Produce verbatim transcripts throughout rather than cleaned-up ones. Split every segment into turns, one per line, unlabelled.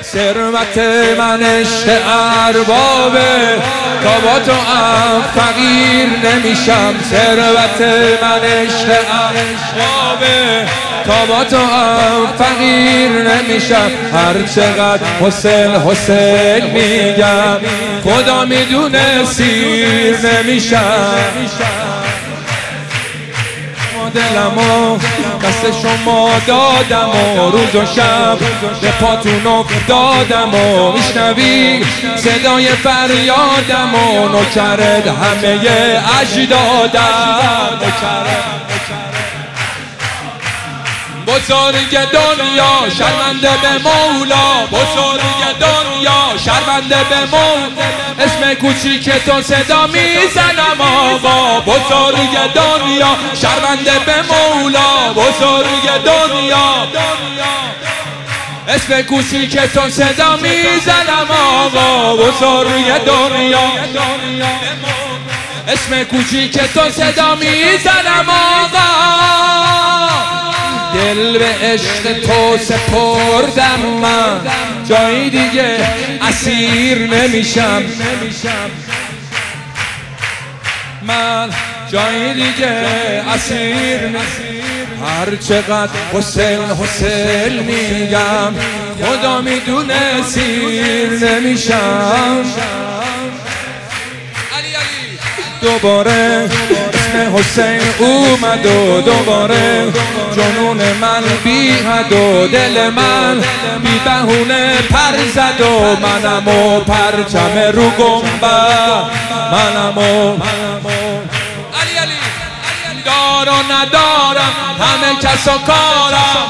ثروت من عشق اربابه، تا با تو هم فقیر نمیشم. ثروت من عشق اربابه، تا با تو هم فقیر نمیشم. هر چقدر حسین حسین میگم، خدا میدونه سیر نمیشم. دلمو دست شما دادم و روز و شب به پاتون افتادم و میشنوی صدای فریادم و نوکرت همه اجدادم. بزرگ دنیا شرمنده به مولا، بزرگ دنیا شرمنده به مولا. اسم کوچیک تو صدا میزنم آقا، بزرگ دنیا شرمنده به مولا، بزرگ دنیا. اسم کوچیک تو صدا میزنم آقا، بزرگ دنیا. اسم کوچیک تو صدا میزنم آقا. دل به عشق تو سپردم من، جایی دیگه اسیر نمیشم. من جایی دیگه اسیر نمیشم. هر چقدر حسین حسین میگم، خدا میدونه سیر نمیشم. دوباره اسم حسین اومد و دوباره جنون من بی حد و دل من بی بهونه پر زد و منم و پرچم رو گنبد، منم و علی علی دار و ندارم همه کس و کارم.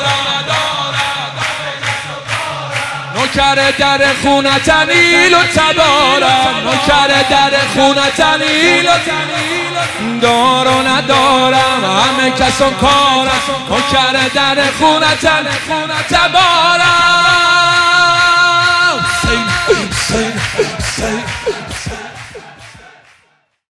نوکر در خونت نیل و تبارم، نوکر در خونت نیل و تبارم. دار و ندارم همه کس و کارم، نوکر در خونت تبارم.